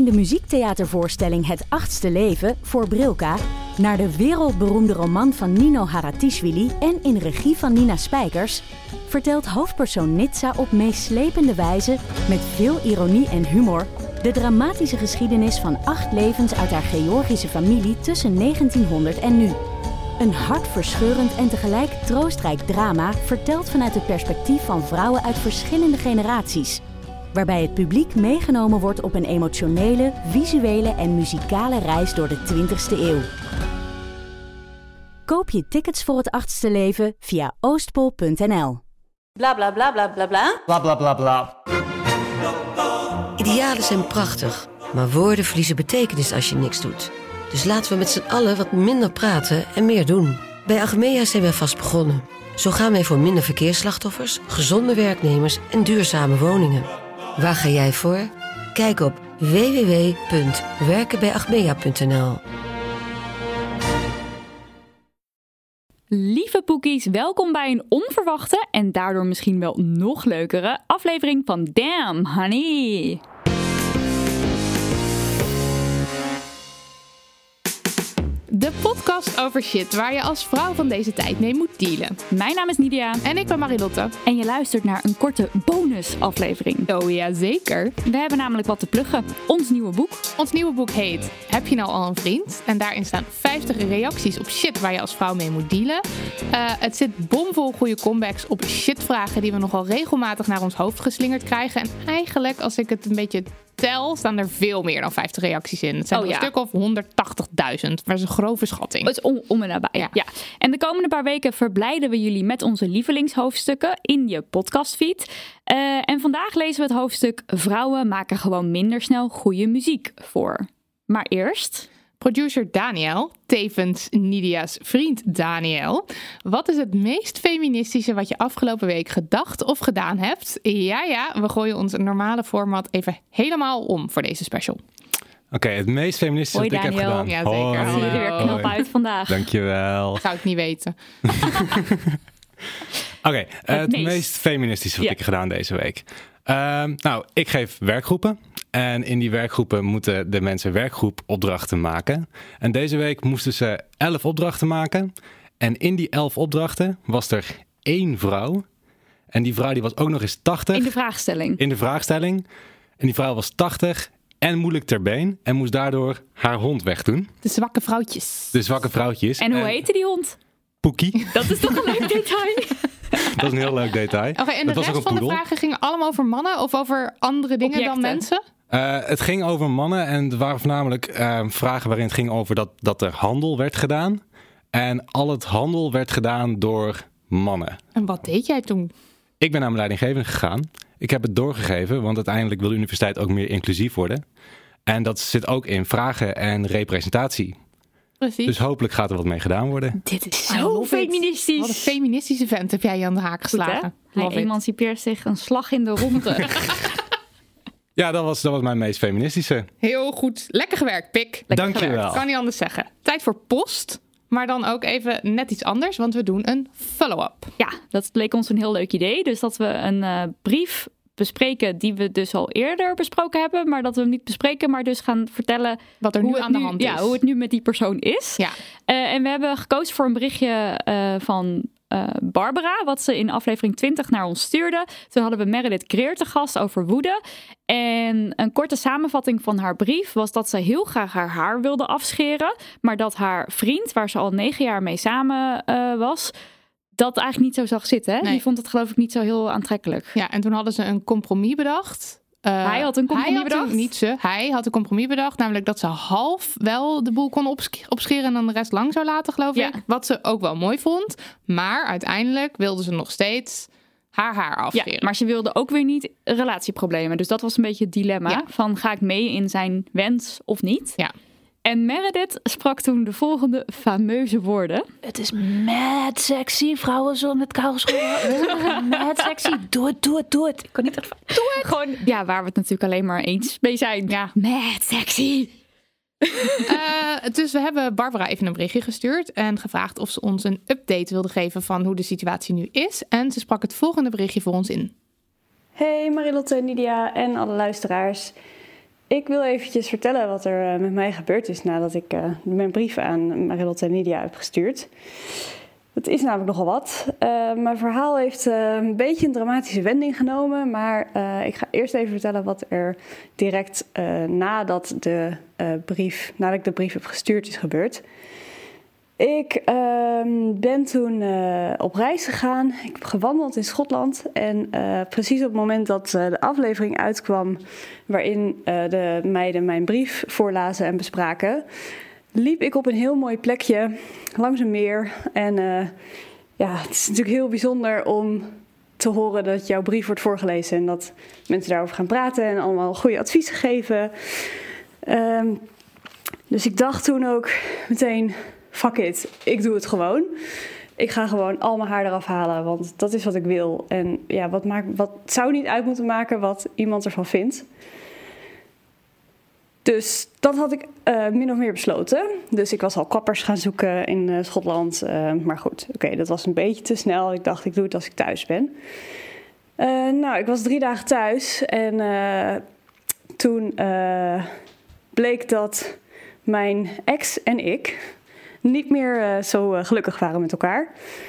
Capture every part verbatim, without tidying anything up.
in de muziektheatervoorstelling Het Achtste Leven voor Brilka naar de wereldberoemde roman van Nino Haratischvili en in regie van Nina Spijkers vertelt hoofdpersoon Nitsa op meeslepende wijze, met veel ironie en humor, de dramatische geschiedenis van acht levens uit haar Georgische familie tussen negentienhonderd en nu. Een hartverscheurend en tegelijk troostrijk drama verteld vanuit het perspectief van vrouwen uit verschillende generaties, waarbij het publiek meegenomen wordt op een emotionele, visuele en muzikale reis door de twintigste eeuw. Koop je tickets voor Het Achtste Leven via oostpol punt n l. Bla bla bla bla bla bla. Bla bla bla bla. Idealen zijn prachtig, maar woorden verliezen betekenis als je niks doet. Dus laten we met z'n allen wat minder praten en meer doen. Bij Achmea zijn we vast begonnen. Zo gaan wij voor minder verkeersslachtoffers, gezonde werknemers en duurzame woningen. Waar ga jij voor? Kijk op w w w punt werken bij achmea punt n l. Lieve poekies, welkom bij een onverwachte en daardoor misschien wel nog leukere aflevering van Damn Honey. De podcast over shit waar je als vrouw van deze tijd mee moet dealen. Mijn naam is Nidia. En ik ben Marilotte. En je luistert naar een korte bonusaflevering. Oh ja, zeker. We hebben namelijk wat te pluggen. Ons nieuwe boek. Ons nieuwe boek heet Heb je nou al een vriend? En daarin staan vijftig reacties op shit waar je als vrouw mee moet dealen. Uh, het zit bomvol goede comebacks op shitvragen die we nogal regelmatig naar ons hoofd geslingerd krijgen. En eigenlijk, als ik het een beetje tel, staan er veel meer dan vijftig reacties in. Het zijn oh, er ja. een stuk of honderdtachtigduizend. Maar dat is een grove schatting. Het is om, om en nabij. Ja. ja. En de komende paar weken verblijden we jullie met onze lievelingshoofdstukken in je podcastfeed. Uh, en vandaag lezen we het hoofdstuk Vrouwen maken gewoon minder snel goede muziek voor. Maar eerst... Producer Daniel, tevens Nidia's vriend Daniel. Wat is het meest feministische wat je afgelopen week gedacht of gedaan hebt? Ja, ja, we gooien ons normale format even helemaal om voor deze special. Oké, okay, het meest feministische Hoi, wat Daniel. ik heb gedaan. Ja, zeker. Zie je er weer knap uit vandaag. Dankjewel. Zou ik niet weten. Oké, okay, het, het meest... meest feministische wat ja. ik heb gedaan deze week. Uh, nou, ik geef werkgroepen. En in die werkgroepen moeten de mensen werkgroepopdrachten maken. En deze week moesten ze elf opdrachten maken. En in die elf opdrachten was er één vrouw. En die vrouw die was ook nog eens tachtig. In de vraagstelling. In de vraagstelling. En die vrouw was tachtig en moeilijk ter been. En moest daardoor haar hond wegdoen. De zwakke vrouwtjes. De zwakke vrouwtjes. En hoe en... heette die hond? Poekie. Dat is toch een leuk detail? Dat is een heel leuk detail. Oké, okay, en de dat rest van de vragen gingen allemaal over mannen of over andere dingen Objecten. dan mensen? Uh, het ging over mannen en er waren voornamelijk uh, vragen waarin het ging over dat, dat er handel werd gedaan. En al het handel werd gedaan door mannen. En wat deed jij toen? Ik ben naar mijn leidinggevende gegaan. Ik heb het doorgegeven, want uiteindelijk wil de universiteit ook meer inclusief worden. En dat zit ook in vragen en representatie. Precies. Dus hopelijk gaat er wat mee gedaan worden. Dit is zo feministisch. Wat een feministische vent heb jij je aan de haak geslagen. Goed, hij emancipeert zich een slag in de ronde. Ja, dat was, dat was mijn meest feministische. Heel goed. Lekker gewerkt, Pik. Dank je wel. Kan niet anders zeggen. Tijd voor post. Maar dan ook even net iets anders, want we doen een follow-up. Ja, dat leek ons een heel leuk idee. Dus dat we een uh, brief bespreken die we dus al eerder besproken hebben. Maar dat we hem niet bespreken, maar dus gaan vertellen wat er nu aan de hand nu, is. Ja, hoe het nu met die persoon is. Ja. Uh, en we hebben gekozen voor een berichtje uh, van uh, Barbara, wat ze in aflevering twintig naar ons stuurde. Toen hadden we Meredith Greer te gast over woede. En een korte samenvatting van haar brief was dat ze heel graag haar haar wilde afscheren. Maar dat haar vriend, waar ze al negen jaar mee samen uh, was, dat eigenlijk niet zo zag zitten. Hè? Nee. Die vond het geloof ik niet zo heel aantrekkelijk. Ja, en toen hadden ze een compromis bedacht. Uh, hij had een compromis hij bedacht? Had een, niet ze, hij had een compromis bedacht. Namelijk dat ze half wel de boel kon opsch- opscheren en dan de rest lang zou laten, geloof ja. ik. Wat ze ook wel mooi vond. Maar uiteindelijk wilde ze nog steeds haar haar afscheren. Ja, maar ze wilde ook weer niet relatieproblemen. Dus dat was een beetje het dilemma. Ja. Van ga ik mee in zijn wens of niet? Ja. En Meredith sprak toen de volgende fameuze woorden. Het is mad sexy, vrouwen zo met kousen. Mad sexy, doe het, doe het, doe het. Ik kan niet echt van, doe het. Gewoon, ja, waar we het natuurlijk alleen maar eens mee zijn. Ja. Mad sexy. uh, dus we hebben Barbara even een berichtje gestuurd en gevraagd of ze ons een update wilde geven van hoe de situatie nu is. En ze sprak het volgende berichtje voor ons in. Hey Marilotte, Nidia en alle luisteraars. ik wil eventjes vertellen wat er uh, met mij gebeurd is nadat ik uh, mijn brief aan Marilotte en Nidia heb gestuurd. Het is namelijk nogal wat. Uh, mijn verhaal heeft uh, een beetje een dramatische wending genomen, maar uh, ik ga eerst even vertellen wat er direct uh, nadat, de, uh, brief, nadat ik de brief heb gestuurd is gebeurd. Ik uh, ben toen uh, op reis gegaan. Ik heb gewandeld in Schotland. En uh, precies op het moment dat uh, de aflevering uitkwam, waarin uh, de meiden mijn brief voorlazen en bespraken, liep ik op een heel mooi plekje langs een meer. En uh, ja, het is natuurlijk heel bijzonder om te horen dat jouw brief wordt voorgelezen en dat mensen daarover gaan praten en allemaal goede adviezen geven. Uh, dus ik dacht toen ook meteen, fuck it, ik doe het gewoon. Ik ga gewoon al mijn haar eraf halen, want dat is wat ik wil. En ja, wat, maakt, wat zou niet uit moeten maken wat iemand ervan vindt. Dus dat had ik uh, min of meer besloten. Dus ik was al kappers gaan zoeken in uh, Schotland. Uh, maar goed, oké, okay, dat was een beetje te snel. Ik dacht, ik doe het als ik thuis ben. Uh, nou, ik was drie dagen thuis. En uh, toen uh, bleek dat mijn ex en ik niet meer uh, zo uh, gelukkig waren met elkaar.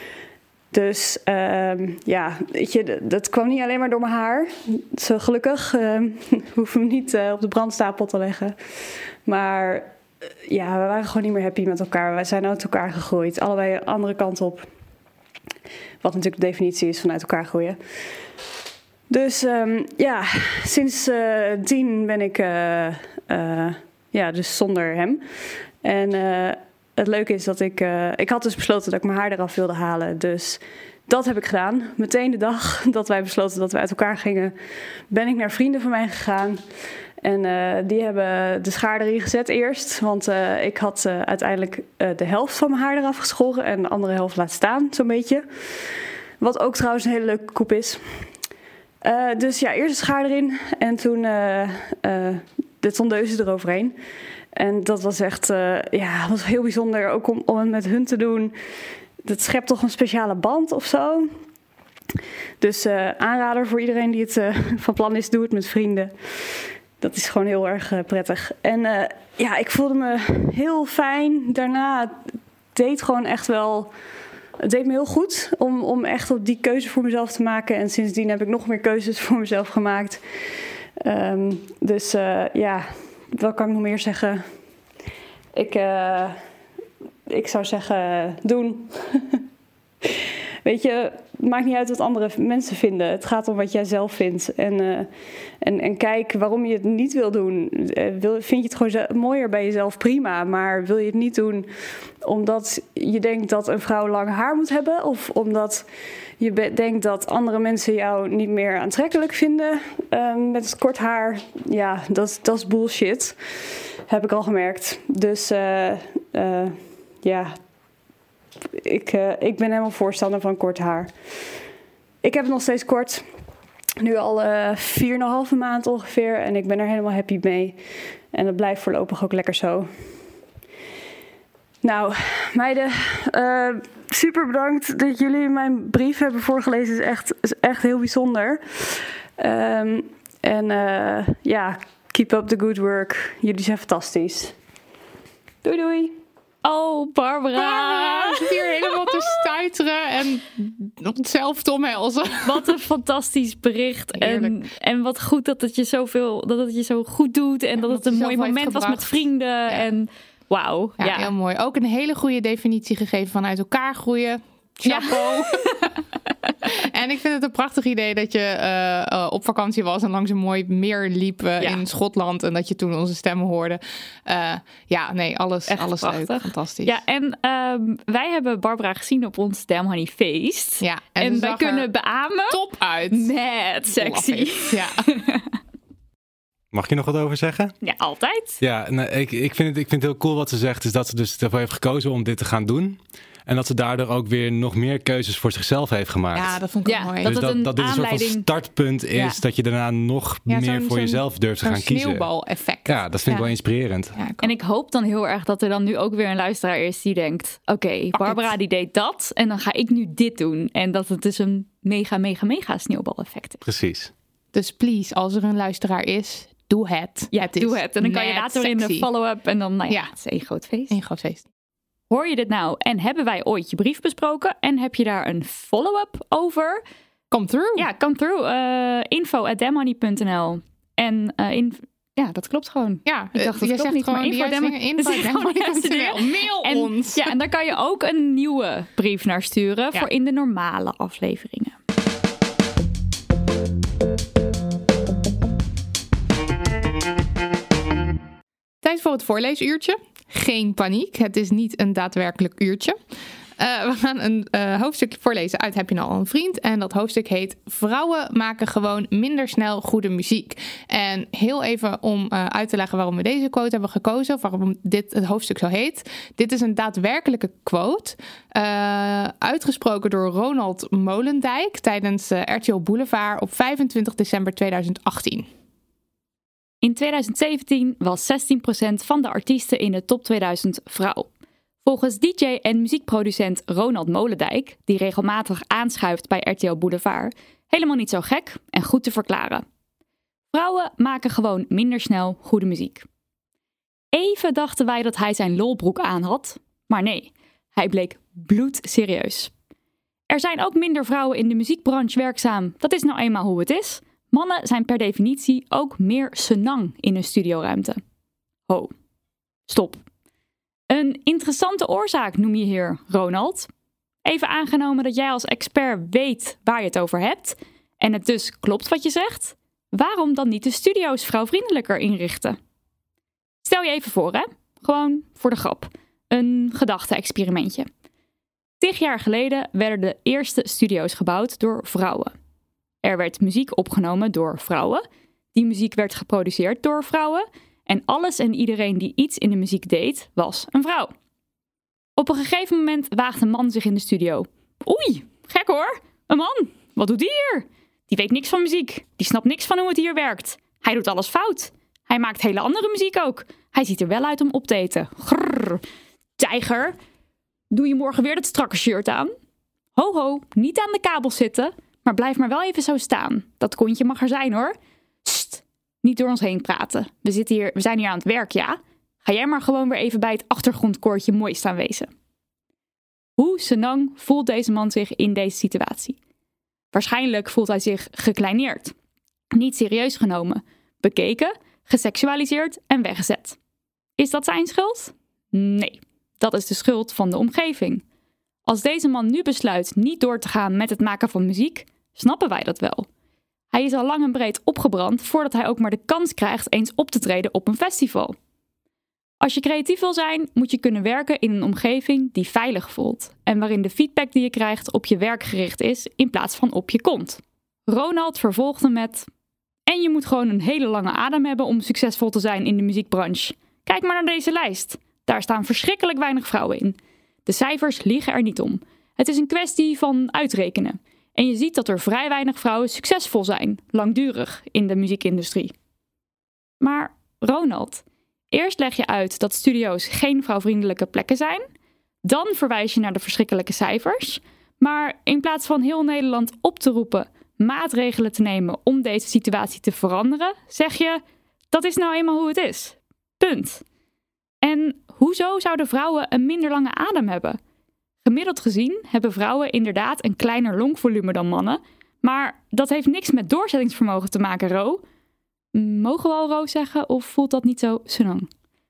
Dus uh, ja, weet je, dat kwam niet alleen maar door mijn haar. Zo gelukkig, uh, hoeven we niet uh, op de brandstapel te leggen. Maar uh, ja, we waren gewoon niet meer happy met elkaar. Wij zijn uit elkaar gegroeid, allebei een andere kant op. Wat natuurlijk de definitie is van uit elkaar groeien. Dus um, ja, sinds uh, tien ben ik uh, uh, ja, dus zonder hem. En uh, het leuke is dat ik... Uh, ik had dus besloten dat ik mijn haar eraf wilde halen. Dus dat heb ik gedaan. Meteen de dag dat wij besloten dat we uit elkaar gingen, ben ik naar vrienden van mij gegaan. En uh, die hebben de schaar erin gezet eerst. Want uh, ik had uh, uiteindelijk uh, de helft van mijn haar eraf geschoren en de andere helft laten staan, zo'n beetje. Wat ook trouwens een hele leuke koep is. Uh, dus ja, eerst de schaar erin en toen uh, uh, de tondeuze eroverheen. En dat was echt, uh, ja, was heel bijzonder, ook om, om het met hun te doen. Dat schept toch een speciale band of zo. Dus uh, aanrader voor iedereen die het uh, van plan is, doe het met vrienden. Dat is gewoon heel erg uh, prettig. En uh, ja, ik voelde me heel fijn. Daarna deed gewoon echt wel, het deed me heel goed om, om echt op die keuze voor mezelf te maken. En sindsdien heb ik nog meer keuzes voor mezelf gemaakt. Um, dus uh, ja, wat kan ik nog meer zeggen? Ik, uh, ik zou zeggen, doen. Weet je, het maakt niet uit wat andere mensen vinden. Het gaat om wat jij zelf vindt. En, uh, en, en kijk waarom je het niet wil doen. Uh, wil, vind je het gewoon ze- mooier bij jezelf, prima. Maar wil je het niet doen omdat je denkt dat een vrouw lang haar moet hebben? Of omdat je be- denkt dat andere mensen jou niet meer aantrekkelijk vinden uh, met het kort haar? Ja, dat, dat is bullshit. Heb ik al gemerkt. Dus uh, uh, ja... Ik, uh, ik ben helemaal voorstander van kort haar. Ik heb het nog steeds kort. Nu al uh, vier en een halve maand ongeveer. En ik ben er helemaal happy mee. En dat blijft voorlopig ook lekker zo. Nou, meiden. Uh, super bedankt dat jullie mijn brief hebben voorgelezen. Het is echt, is echt heel bijzonder. Um, en uh, ja, keep up the good work. Jullie zijn fantastisch. Doei doei. Oh, Barbara. Barbara zit hier helemaal te stuiteren en onszelf te omhelzen. Wat een fantastisch bericht. En, en wat goed dat het je zoveel, dat het je zo goed doet. En dat het een mooi moment was met vrienden. Ja. En wauw. Ja, ja, heel mooi. Ook een hele goede definitie gegeven van uit elkaar groeien. Chapeau. Ja. En ik vind het een prachtig idee dat je uh, uh, op vakantie was en langs een mooi meer liep uh, ja. in Schotland. En dat je toen onze stemmen hoorde. Uh, ja, nee, alles, echt alles prachtig. Leuk. Fantastisch. Ja, en uh, wij hebben Barbara gezien op ons Damn Honey feest. Ja, en, en wij kunnen beamen. Top uit. Mad sexy. Ja. Mag je nog wat over zeggen? Ja, altijd. Ja, nou, ik, ik, vind het, ik vind het heel cool wat ze zegt. Is dat ze dus ervoor heeft gekozen om dit te gaan doen. En dat ze daardoor ook weer nog meer keuzes voor zichzelf heeft gemaakt. Ja, dat vond ik ja, mooi. Dat, dus dat, dat, dat dit een soort van startpunt is. Ja. Dat je daarna nog ja, meer voor jezelf durft te gaan kiezen. Een sneeuwbal-effect. Ja, dat vind ja. ik wel inspirerend. Ja, en ik hoop dan heel erg dat er dan nu ook weer een luisteraar is die denkt... Oké, okay, Barbara het. die deed dat en dan ga ik nu dit doen. En dat het dus een mega, mega, mega sneeuwbal-effect is. Precies. Dus please, als er een luisteraar is doe het. Ja, het is doe het. En dan kan je net later in de sexy. follow-up en dan, nou ja, Ja. het is één groot feest. Een groot feest. Hoor je dit nou en hebben wij ooit je brief besproken en heb je daar een follow-up over? Come through. Ja, come through. Uh, info at demmoney punt n l. En uh, in, ja, dat klopt gewoon. Ja, Ik dacht, dat je klopt zegt niet, gewoon maar die info juiste demon- dingen. dat Info is gewoon de juiste demmoney punt n l. Mail En, ons. ja, en daar kan je ook een nieuwe brief naar sturen Ja. voor in de normale afleveringen. Tijd voor het voorleesuurtje. Geen paniek, het is niet een daadwerkelijk uurtje. Uh, we gaan een uh, hoofdstuk voorlezen uit Heb je nou al een vriend? En dat hoofdstuk heet Vrouwen maken gewoon minder snel goede muziek. En heel even om uh, uit te leggen waarom we deze quote hebben gekozen. Of waarom dit het hoofdstuk zo heet. Dit is een daadwerkelijke quote. Uh, uitgesproken door Ronald Molendijk tijdens uh, R T L Boulevard op vijfentwintig december tweeduizend achttien. In tweeduizend zeventien was zestien procent van de artiesten in de top tweeduizend vrouw. Volgens D J en muziekproducent Ronald Molendijk, die regelmatig aanschuift bij R T L Boulevard, helemaal niet zo gek en goed te verklaren. Vrouwen maken gewoon minder snel goede muziek. Even dachten wij dat hij zijn lolbroek aan had, maar nee, hij bleek bloedserieus. Er zijn ook minder vrouwen in de muziekbranche werkzaam, dat is nou eenmaal hoe het is. Mannen zijn per definitie ook meer senang in een studioruimte. Ho, stop. Een interessante oorzaak noem je hier, Ronald. Even aangenomen dat jij als expert weet waar je het over hebt en het dus klopt wat je zegt, waarom dan niet de studio's vrouwvriendelijker inrichten? Stel je even voor, hè? Gewoon voor de grap. Een gedachte-experimentje. Tig jaar geleden werden de eerste studio's gebouwd door vrouwen. Er werd muziek opgenomen door vrouwen. Die muziek werd geproduceerd door vrouwen. En alles en iedereen die iets in de muziek deed, was een vrouw. Op een gegeven moment waagde een man zich in de studio. Oei, gek hoor. Een man. Wat doet die hier? Die weet niks van muziek. Die snapt niks van hoe het hier werkt. Hij doet alles fout. Hij maakt hele andere muziek ook. Hij ziet er wel uit om op te eten. Grrr. Tijger. Doe je morgen weer dat strakke shirt aan? Ho ho, niet aan de kabels zitten. Maar blijf maar wel even zo staan. Dat kontje mag er zijn hoor. Sst, niet door ons heen praten. We, zitten hier, we zijn hier aan het werk, ja? Ga jij maar gewoon weer even bij het achtergrondkoortje mooi staan wezen. Hoe senang voelt deze man zich in deze situatie? Waarschijnlijk voelt hij zich gekleineerd. Niet serieus genomen. Bekeken, geseksualiseerd en weggezet. Is dat zijn schuld? Nee, dat is de schuld van de omgeving. Als deze man nu besluit niet door te gaan met het maken van muziek, snappen wij dat wel. Hij is al lang en breed opgebrand voordat hij ook maar de kans krijgt eens op te treden op een festival. Als je creatief wil zijn, moet je kunnen werken in een omgeving die veilig voelt en waarin de feedback die je krijgt op je werk gericht is in plaats van op je kont. Ronald vervolgde met: en je moet gewoon een hele lange adem hebben om succesvol te zijn in de muziekbranche. Kijk maar naar deze lijst. Daar staan verschrikkelijk weinig vrouwen in. De cijfers liegen er niet om. Het is een kwestie van uitrekenen. En je ziet dat er vrij weinig vrouwen succesvol zijn, langdurig, in de muziekindustrie. Maar Ronald, eerst leg je uit dat studio's geen vrouwvriendelijke plekken zijn. Dan verwijs je naar de verschrikkelijke cijfers. Maar in plaats van heel Nederland op te roepen maatregelen te nemen om deze situatie te veranderen, zeg je: dat is nou eenmaal hoe het is. Punt. En hoezo zouden vrouwen een minder lange adem hebben? Gemiddeld gezien hebben vrouwen inderdaad een kleiner longvolume dan mannen, maar dat heeft niks met doorzettingsvermogen te maken, Ro. Mogen we al Ro zeggen of voelt dat niet zo senang?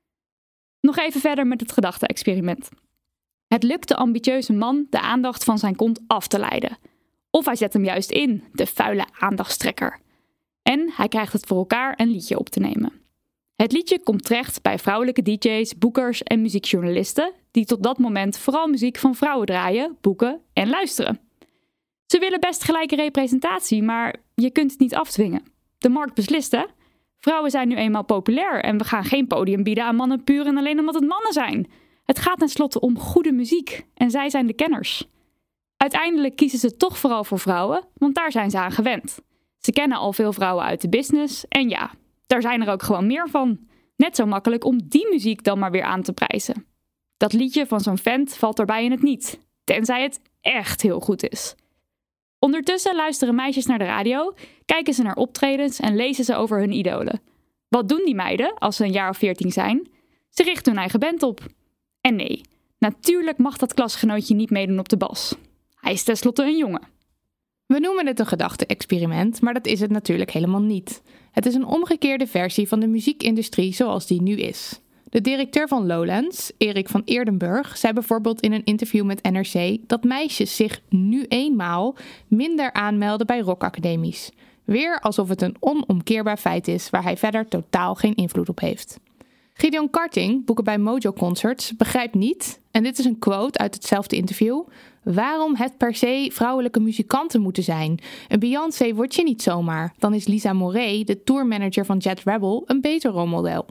Nog even verder met het gedachte-experiment. Het lukt de ambitieuze man de aandacht van zijn kont af te leiden. Of hij zet hem juist in, de vuile aandachtstrekker. En hij krijgt het voor elkaar een liedje op te nemen. Het liedje komt terecht bij vrouwelijke D J's, boekers en muziekjournalisten die tot dat moment vooral muziek van vrouwen draaien, boeken en luisteren. Ze willen best gelijke representatie, maar je kunt het niet afdwingen. De markt beslist, hè? Vrouwen zijn nu eenmaal populair en we gaan geen podium bieden aan mannen puur en alleen omdat het mannen zijn. Het gaat tenslotte om goede muziek en zij zijn de kenners. Uiteindelijk kiezen ze toch vooral voor vrouwen, want daar zijn ze aan gewend. Ze kennen al veel vrouwen uit de business en ja, daar zijn er ook gewoon meer van. Net zo makkelijk om die muziek dan maar weer aan te prijzen. Dat liedje van zo'n vent valt daarbij in het niet, tenzij het echt heel goed is. Ondertussen luisteren meisjes naar de radio, kijken ze naar optredens en lezen ze over hun idolen. Wat doen die meiden als ze een jaar of veertien zijn? Ze richten hun eigen band op. En nee, natuurlijk mag dat klasgenootje niet meedoen op de bas. Hij is tenslotte een jongen. We noemen het een gedachte-experiment, maar dat is het natuurlijk helemaal niet. Het is een omgekeerde versie van de muziekindustrie zoals die nu is. De directeur van Lowlands, Erik van Eerdenburg, zei bijvoorbeeld in een interview met N R C dat meisjes zich nu eenmaal minder aanmelden bij rockacademies. Weer alsof het een onomkeerbaar feit is waar hij verder totaal geen invloed op heeft. Gideon Karting, boeken bij Mojo Concerts, begrijpt niet, en dit is een quote uit hetzelfde interview, waarom het per se vrouwelijke muzikanten moeten zijn. Een Beyoncé word je niet zomaar. Dan is Lisa Moret, de tourmanager van Jet Rebel, een beter rolmodel.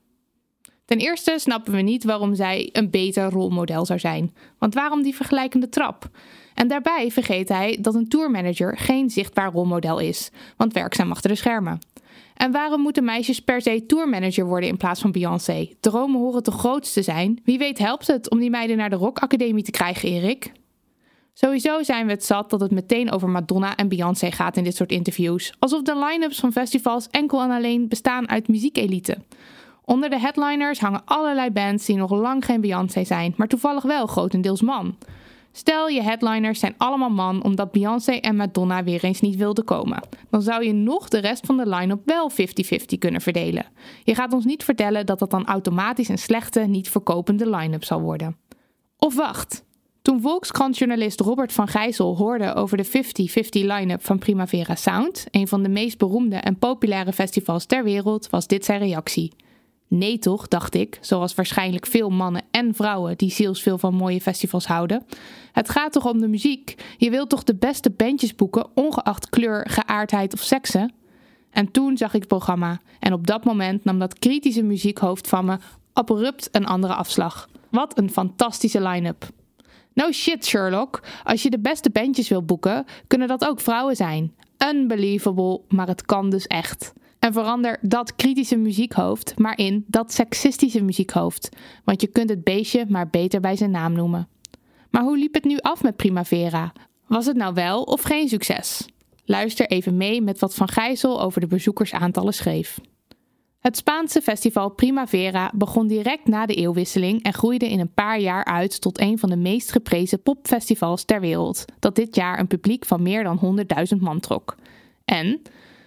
Ten eerste snappen we niet waarom zij een beter rolmodel zou zijn. Want waarom die vergelijkende trap? En daarbij vergeet hij dat een tourmanager geen zichtbaar rolmodel is, want werkzaam achter de schermen. En waarom moeten meisjes per se tourmanager worden in plaats van Beyoncé? Dromen horen toch groots te zijn? Wie weet helpt het om die meiden naar de rockacademie te krijgen, Erik? Sowieso zijn we het zat dat het meteen over Madonna en Beyoncé gaat in dit soort interviews. Alsof de line-ups van festivals enkel en alleen bestaan uit muziekelite. Onder de headliners hangen allerlei bands die nog lang geen Beyoncé zijn, maar toevallig wel grotendeels man. Stel je headliners zijn allemaal man omdat Beyoncé en Madonna weer eens niet wilden komen. Dan zou je nog de rest van de line-up wel vijftig vijftig kunnen verdelen. Je gaat ons niet vertellen dat dat dan automatisch een slechte, niet verkopende line-up zal worden. Of wacht. Toen Volkskrant-journalist Robert van Gijzel hoorde over de vijftig vijftig line-up van Primavera Sound, een van de meest beroemde en populaire festivals ter wereld, was dit zijn reactie. Nee toch, dacht ik, zoals waarschijnlijk veel mannen en vrouwen die zielsveel van mooie festivals houden. Het gaat toch om de muziek? Je wilt toch de beste bandjes boeken, ongeacht kleur, geaardheid of sekse? En toen zag ik het programma en op dat moment nam dat kritische muziekhoofd van me abrupt een andere afslag. Wat een fantastische line-up. No shit, Sherlock. Als je de beste bandjes wil boeken, kunnen dat ook vrouwen zijn. Unbelievable, maar het kan dus echt. En verander dat kritische muziekhoofd maar in dat seksistische muziekhoofd. Want je kunt het beestje maar beter bij zijn naam noemen. Maar hoe liep het nu af met Primavera? Was het nou wel of geen succes? Luister even mee met wat Van Gijzel over de bezoekersaantallen schreef. Het Spaanse festival Primavera begon direct na de eeuwwisseling en groeide in een paar jaar uit tot een van de meest geprezen popfestivals ter wereld, dat dit jaar een publiek van meer dan honderdduizend man trok. En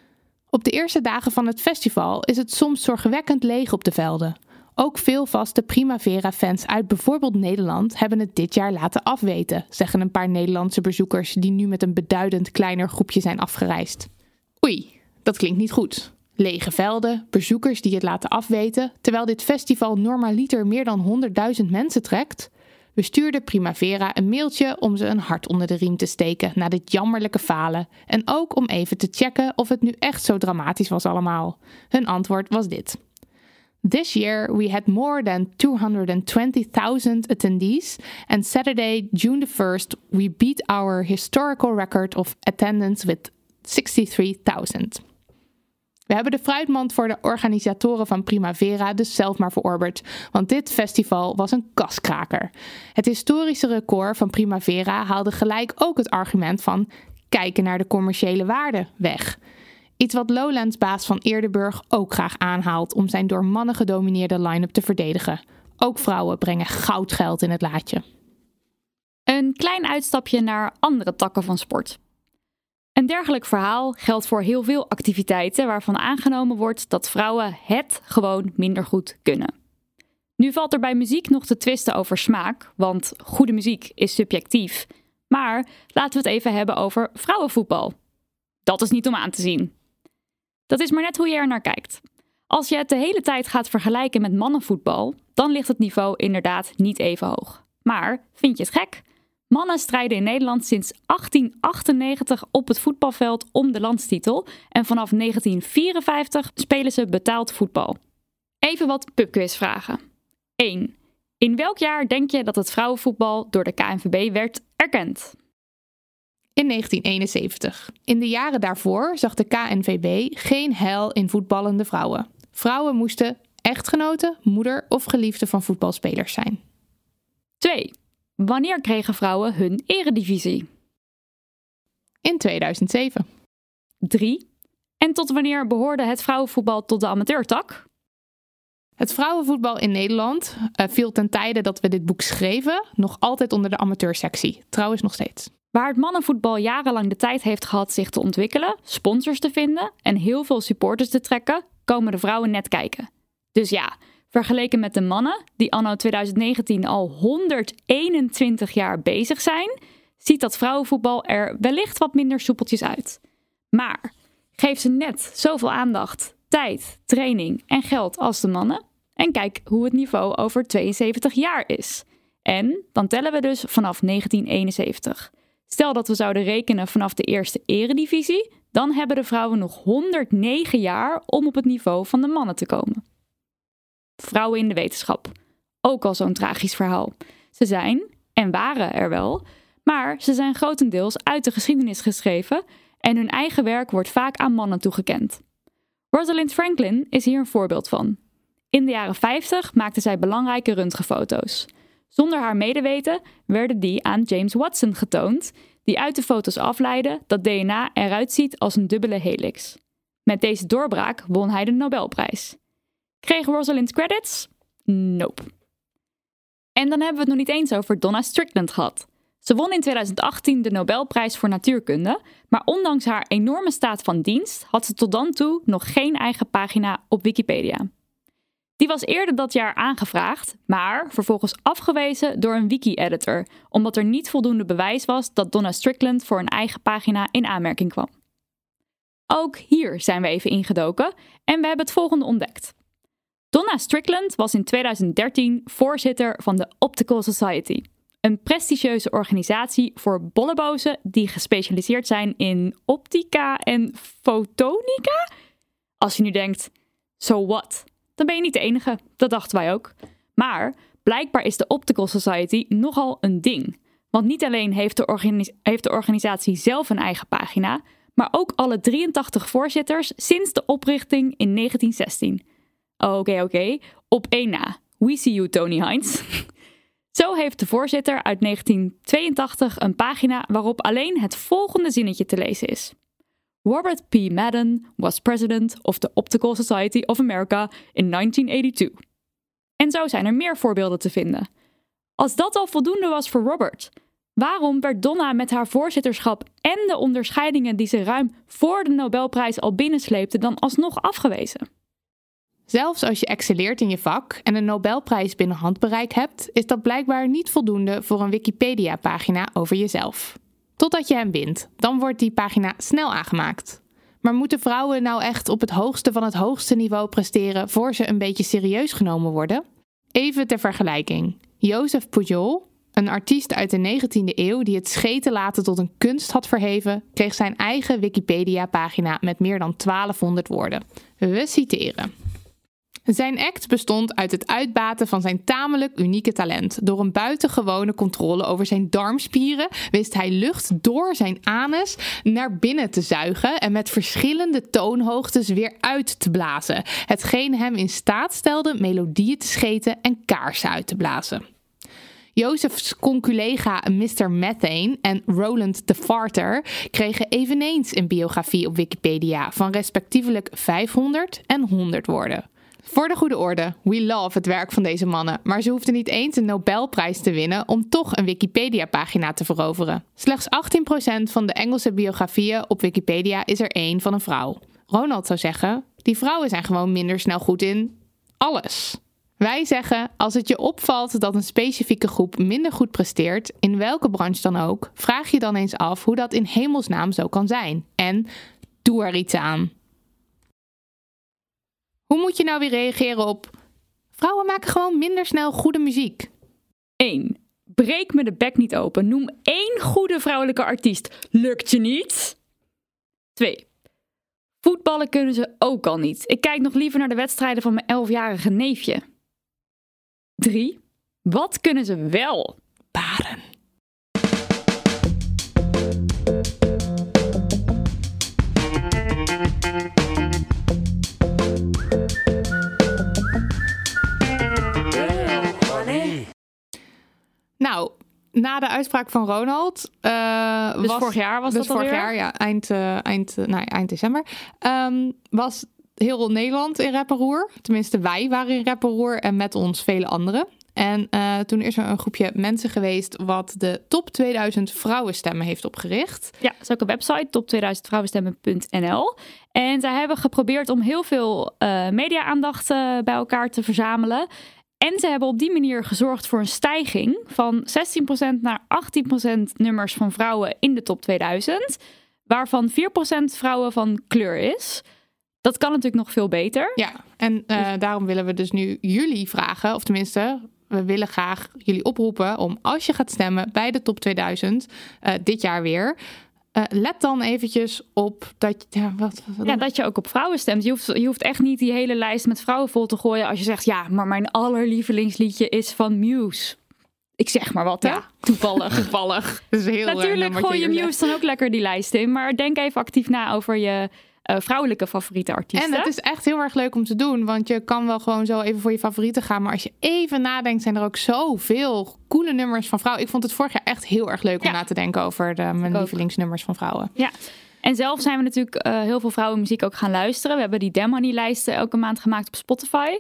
op de eerste dagen van het festival is het soms zorgwekkend leeg op de velden. Ook veel vaste Primavera-fans uit bijvoorbeeld Nederland hebben het dit jaar laten afweten, zeggen een paar Nederlandse bezoekers die nu met een beduidend kleiner groepje zijn afgereisd. Oei, dat klinkt niet goed. Lege velden, bezoekers die het laten afweten, terwijl dit festival normaliter meer dan honderdduizend mensen trekt. We stuurden Primavera een mailtje om ze een hart onder de riem te steken na dit jammerlijke falen. En ook om even te checken of het nu echt zo dramatisch was allemaal. Hun antwoord was dit. This year we had more than two hundred twenty thousand attendees and Saturday, June the first, we beat our historical record of attendance with sixty-three thousand. We hebben de fruitmand voor de organisatoren van Primavera dus zelf maar verorberd, want dit festival was een kaskraker. Het historische record van Primavera haalde gelijk ook het argument van kijken naar de commerciële waarde weg. Iets wat Lowlands-baas van Eerdenburg ook graag aanhaalt om zijn door mannen gedomineerde line-up te verdedigen. Ook vrouwen brengen goudgeld in het laadje. Een klein uitstapje naar andere takken van sport. Een dergelijk verhaal geldt voor heel veel activiteiten waarvan aangenomen wordt dat vrouwen het gewoon minder goed kunnen. Nu valt er bij muziek nog te twisten over smaak, want goede muziek is subjectief. Maar laten we het even hebben over vrouwenvoetbal. Dat is niet om aan te zien. Dat is maar net hoe je er naar kijkt. Als je het de hele tijd gaat vergelijken met mannenvoetbal, dan ligt het niveau inderdaad niet even hoog. Maar vind je het gek? Mannen strijden in Nederland sinds achttien achtennegentig op het voetbalveld om de landstitel en vanaf negentien vierenvijftig spelen ze betaald voetbal. Even wat pubquizvragen. één. In welk jaar denk je dat het vrouwenvoetbal door de K N V B werd erkend? In negentien eenenzeventig. In de jaren daarvoor zag de K N V B geen heil in voetballende vrouwen. Vrouwen moesten echtgenote, moeder of geliefde van voetbalspelers zijn. twee. Wanneer kregen vrouwen hun eredivisie? In tweeduizend zeven. drie. En tot wanneer behoorde het vrouwenvoetbal tot de amateurtak? Het vrouwenvoetbal in Nederland uh, viel ten tijde dat we dit boek schreven nog altijd onder de amateursectie. Trouwens nog steeds. Waar het mannenvoetbal jarenlang de tijd heeft gehad zich te ontwikkelen, sponsors te vinden en heel veel supporters te trekken, komen de vrouwen net kijken. Dus ja, vergeleken met de mannen, die anno twintig negentien al honderdeenentwintig jaar bezig zijn, ziet dat vrouwenvoetbal er wellicht wat minder soepeltjes uit. Maar geef ze net zoveel aandacht, tijd, training en geld als de mannen en kijk hoe het niveau over tweeënzeventig jaar is. En dan tellen we dus vanaf negentien eenenzeventig. Stel dat we zouden rekenen vanaf de eerste eredivisie, dan hebben de vrouwen nog honderdnegen jaar om op het niveau van de mannen te komen. Vrouwen in de wetenschap. Ook al zo'n tragisch verhaal. Ze zijn, en waren er wel, maar ze zijn grotendeels uit de geschiedenis geschreven en hun eigen werk wordt vaak aan mannen toegekend. Rosalind Franklin is hier een voorbeeld van. In de jaren vijftig maakte zij belangrijke röntgenfoto's. Zonder haar medeweten werden die aan James Watson getoond, die uit de foto's afleidde dat D N A eruit ziet als een dubbele helix. Met deze doorbraak won hij de Nobelprijs. Kreeg Rosalind credits? Nope. En dan hebben we het nog niet eens over Donna Strickland gehad. Ze won in twintig achttien de Nobelprijs voor natuurkunde, maar ondanks haar enorme staat van dienst had ze tot dan toe nog geen eigen pagina op Wikipedia. Die was eerder dat jaar aangevraagd, maar vervolgens afgewezen door een wiki-editor, omdat er niet voldoende bewijs was dat Donna Strickland voor een eigen pagina in aanmerking kwam. Ook hier zijn we even ingedoken en we hebben het volgende ontdekt. Donna Strickland was in twintig dertien voorzitter van de Optical Society, een prestigieuze organisatie voor bollebozen die gespecialiseerd zijn in optica en fotonica. Als je nu denkt, so what? Dan ben je niet de enige, dat dachten wij ook. Maar blijkbaar is de Optical Society nogal een ding. Want niet alleen heeft de, organis- heeft de organisatie zelf een eigen pagina, maar ook alle drieëntachtig voorzitters sinds de oprichting in negentien zestien. Oké, okay, oké, okay. Op één na. We see you, Tony Hines. Zo heeft de voorzitter uit negentien tweeëntachtig een pagina waarop alleen het volgende zinnetje te lezen is. Robert P. Madden was president of the Optical Society of America in negentien eenentachtig. En zo zijn er meer voorbeelden te vinden. Als dat al voldoende was voor Robert, waarom werd Donna met haar voorzitterschap en de onderscheidingen die ze ruim voor de Nobelprijs al binnensleepte dan alsnog afgewezen? Zelfs als je excelleert in je vak en een Nobelprijs binnen handbereik hebt, is dat blijkbaar niet voldoende voor een Wikipedia-pagina over jezelf. Totdat je hem wint, dan wordt die pagina snel aangemaakt. Maar moeten vrouwen nou echt op het hoogste van het hoogste niveau presteren voor ze een beetje serieus genomen worden? Even ter vergelijking. Joseph Pujol, een artiest uit de negentiende eeuw die het scheten laten tot een kunst had verheven, kreeg zijn eigen Wikipedia-pagina met meer dan twaalfhonderd woorden. We citeren. Zijn act bestond uit het uitbaten van zijn tamelijk unieke talent. Door een buitengewone controle over zijn darmspieren wist hij lucht door zijn anus naar binnen te zuigen en met verschillende toonhoogtes weer uit te blazen. Hetgeen hem in staat stelde melodieën te scheten en kaarsen uit te blazen. Joseph's conculega mister Methane en Roland de Farter kregen eveneens een biografie op Wikipedia van respectievelijk vijfhonderd en honderd woorden. Voor de goede orde, we love het werk van deze mannen, maar ze hoefden niet eens een Nobelprijs te winnen om toch een Wikipedia-pagina te veroveren. Slechts achttien procent van de Engelse biografieën op Wikipedia is er één van een vrouw. Ronald zou zeggen, die vrouwen zijn gewoon minder snel goed in alles. Wij zeggen, als het je opvalt dat een specifieke groep minder goed presteert, in welke branche dan ook, vraag je dan eens af hoe dat in hemelsnaam zo kan zijn. En doe er iets aan. Hoe moet je nou weer reageren op... Vrouwen maken gewoon minder snel goede muziek. één. Breek me de bek niet open. Noem één goede vrouwelijke artiest. Lukt je niet? twee. Voetballen kunnen ze ook al niet. Ik kijk nog liever naar de wedstrijden van mijn elfjarige neefje. drie. Wat kunnen ze wel? Baren. Nou, na de uitspraak van Ronald... Uh, dus was, vorig jaar was dus dat vorig alweer? jaar, ja, eind, uh, eind, uh, nou, eind december. Um, was heel Nederland in rep en roer. Tenminste, wij waren in rep en roer en met ons vele anderen. En uh, toen is er een groepje mensen geweest wat de top tweeduizend vrouwenstemmen heeft opgericht. Ja, dat is ook een website, top tweeduizend vrouwenstemmen punt n l. En zij hebben geprobeerd om heel veel uh, media-aandacht uh, bij elkaar te verzamelen. En ze hebben op die manier gezorgd voor een stijging van zestien procent naar achttien procent nummers van vrouwen in de top tweeduizend. Waarvan vier procent vrouwen van kleur is. Dat kan natuurlijk nog veel beter. Ja, en uh, daarom willen we dus nu jullie vragen, of tenminste... We willen graag jullie oproepen om als je gaat stemmen bij de top tweeduizend, uh, dit jaar weer, uh, let dan eventjes op dat, ja, wat, wat ja, dat je ook op vrouwen stemt. Je hoeft, je hoeft echt niet die hele lijst met vrouwen vol te gooien als je zegt, ja, maar mijn allerlievelingsliedje is van Muse. Ik zeg maar wat, hè? Ja. Toevallig. Toevallig. Dat is heel Natuurlijk gooi je Muse dan ook lekker die lijst in, maar denk even actief na over je Uh, vrouwelijke favoriete artiesten. En het is echt heel erg leuk om te doen, want je kan wel gewoon zo even voor je favorieten gaan, maar als je even nadenkt, zijn er ook zoveel coole nummers van vrouwen. Ik vond het vorig jaar echt heel erg leuk om ja. na te denken over de, mijn ook. lievelingsnummers van vrouwen. Ja. En zelf zijn we natuurlijk uh, heel veel vrouwenmuziek ook gaan luisteren. We hebben die Damn Honey lijsten elke maand gemaakt op Spotify.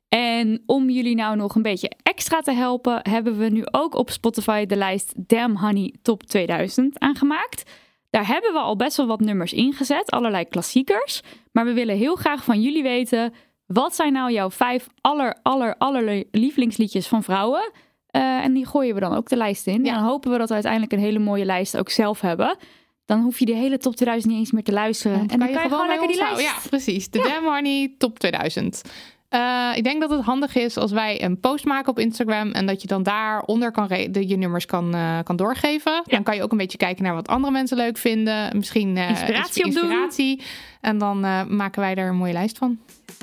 En om jullie nou nog een beetje extra te helpen, hebben we nu ook op Spotify de lijst Damn Honey Top tweeduizend aangemaakt. Daar hebben we al best wel wat nummers ingezet, allerlei klassiekers. Maar we willen heel graag van jullie weten, wat zijn nou jouw vijf aller, aller, aller lievelingsliedjes van vrouwen? Uh, en die gooien we dan ook de lijst in. Ja. En dan hopen we dat we uiteindelijk een hele mooie lijst ook zelf hebben. Dan hoef je de hele top tweeduizend niet eens meer te luisteren. En dan, en dan kan je, kan je gewoon lekker die lijst. Ja, precies. De ja. Damn Honey Top tweeduizend. Uh, ik denk dat het handig is als wij een post maken op Instagram en dat je dan daaronder kan re- de, je nummers kan, uh, kan doorgeven. Ja. Dan kan je ook een beetje kijken naar wat andere mensen leuk vinden. Misschien uh, inspiratie, inspiratie. En dan uh, maken wij er een mooie lijst van.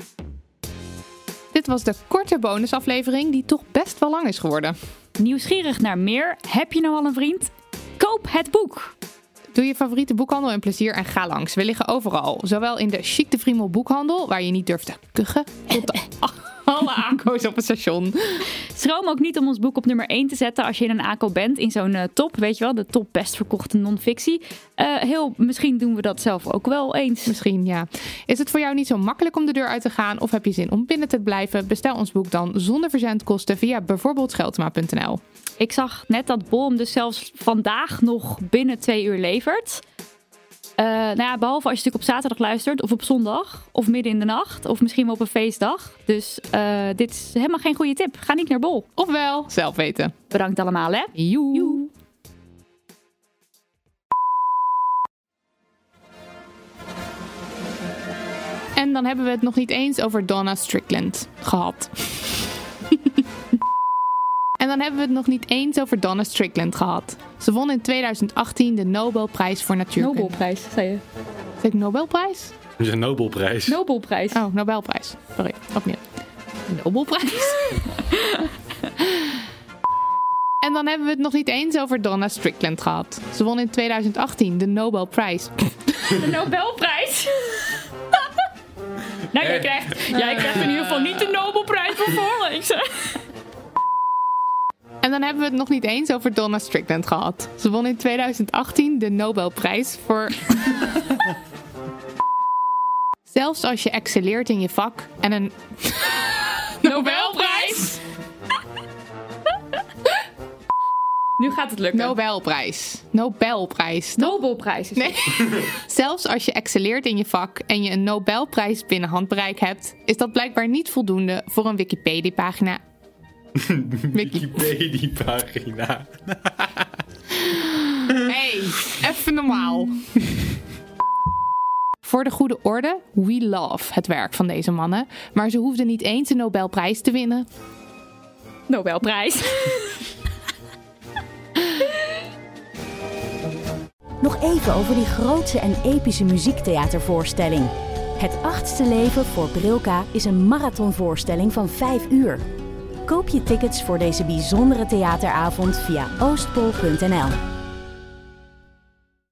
Dit was de korte bonusaflevering die toch best wel lang is geworden. Nieuwsgierig naar meer? Heb je nou al een vriend? Koop het boek! Doe je favoriete boekhandel een plezier en ga langs. We liggen overal. Zowel in de Chic de Friemel boekhandel, waar je niet durft te kuchen, tot de alle ACO's op het station. Schroom ook niet om ons boek op nummer één te zetten als je in een ACO bent. In zo'n uh, top, weet je wel, de top best verkochte non-fictie. Uh, heel, misschien doen we dat zelf ook wel eens. Misschien, ja. Is het voor jou niet zo makkelijk om de deur uit te gaan of heb je zin om binnen te blijven? Bestel ons boek dan zonder verzendkosten via bijvoorbeeld Scheltema punt n l. Ik zag net dat Bol hem dus zelfs vandaag nog binnen twee uur levert. Uh, nou ja, behalve als je natuurlijk op zaterdag luistert of op zondag of midden in de nacht of misschien wel op een feestdag. Dus uh, dit is helemaal geen goede tip. Ga niet naar Bol. Ofwel, zelf weten. Bedankt allemaal, hè. Joe. Joe. En dan hebben we het nog niet eens over Donna Strickland gehad. En dan hebben we het nog niet eens over Donna Strickland gehad. Ze won in tweeduizend achttien de Nobelprijs voor natuurkunde. Nobelprijs, zei je. Zeg ik Nobelprijs? Dat is een Nobelprijs. Nobelprijs. Oh, Nobelprijs. Sorry, opnieuw. Nobelprijs. En dan hebben we het nog niet eens over Donna Strickland gehad. Ze won in tweeduizend achttien de Nobelprijs. De Nobelprijs? Nou, jij krijgt, jij krijgt in ieder geval niet de Nobelprijs voor voorlezen. En dan hebben we het nog niet eens over Donna Strickland gehad. Ze won in tweeduizend achttien de Nobelprijs voor... Zelfs als je excelleert in je vak en een... Nobelprijs! Nu gaat het lukken. Nobelprijs. Nobelprijs. Nobelprijs. Is nee. Zelfs als je excelleert in je vak en je een Nobelprijs binnen handbereik hebt, is dat blijkbaar niet voldoende voor een Wikipedia-pagina. Wikipedia-pagina. Hey, even normaal. Voor de goede orde, we love het werk van deze mannen, maar ze hoefden niet eens een Nobelprijs te winnen. Nobelprijs. Nog even over die grootse en epische muziektheatervoorstelling. Het achtste leven voor Brilka is een marathonvoorstelling van vijf uur. Koop je tickets voor deze bijzondere theateravond via oostpol punt n l.